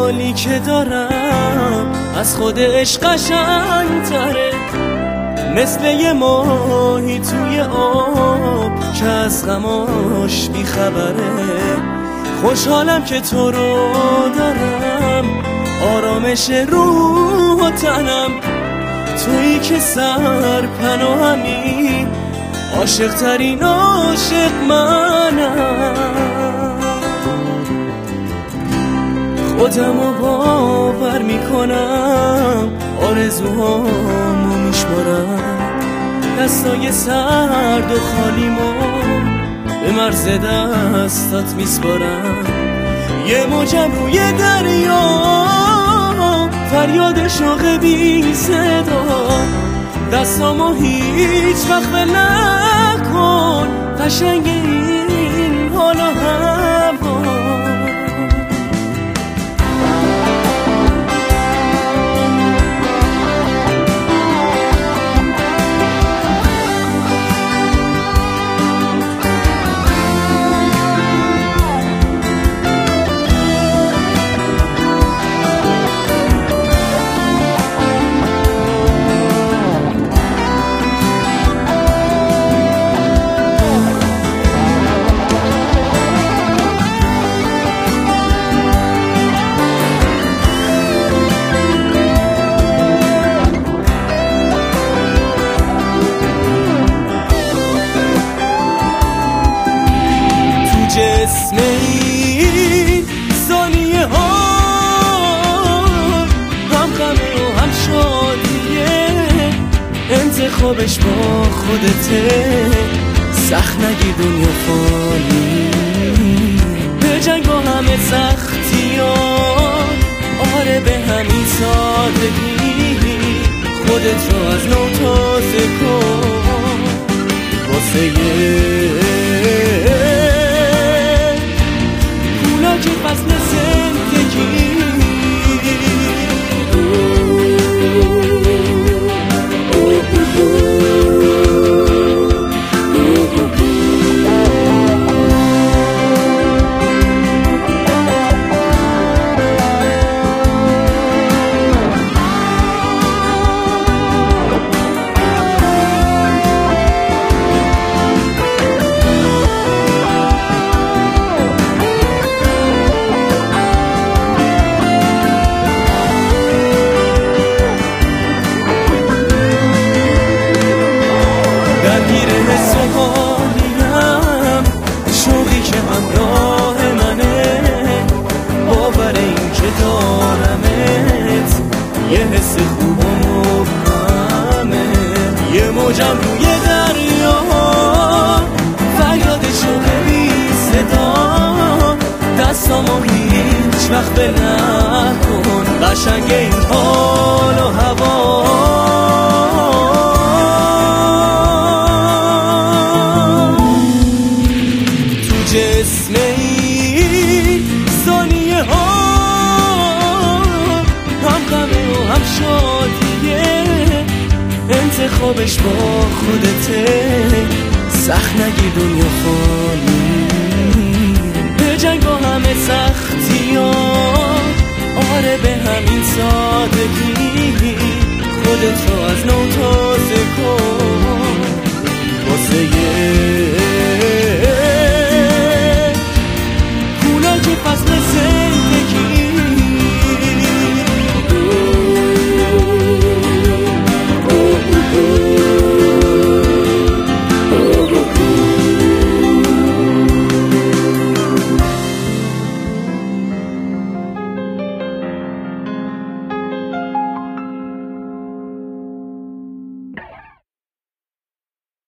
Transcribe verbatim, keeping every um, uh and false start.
حالی که دارم از خودش قشنگ‌تره، مثل یه ماهی توی آب که از غماش بیخبره. خوشحالم که تو رو دارم، آرامش روح و تنم، تویی که سر پناهمی، عاشق ترین عاشق منم. خودمو باور میکنم، آرزوهامو میشمارم، دستای سرد و خالیمو به مرز دستات میسپارم. یه موجم روی دریا، فریاد شوق بی صدا، دستامو هیچ وقت ول نکن، قشنگ این حال و هوا. جسم این ثانیه ها هم غمه و هم شادیه، انتخابش با خودته، سخت نگی دنیا فانی، به جنگ با همه سختی ها، آره به همین سادگی، خودت رو از نو تازه کن واسه یه که فصل زندگی. شوقی که همراه منه، باور این که دارمت، یه حس خوب و مبهمه. یه موجم روی دریا، فریاد شوق بی صدا، دستامو هیچ وقت ول نکن، قشنگ این حال و هوا. جسم این ثانیه ها هم غمه و هم شادیه، انتخابش با خودته، سخت نگی دنیا فانی، به جنگ با همه سختی ها، آره به همین سادگی، خودت رو از نو تازه کن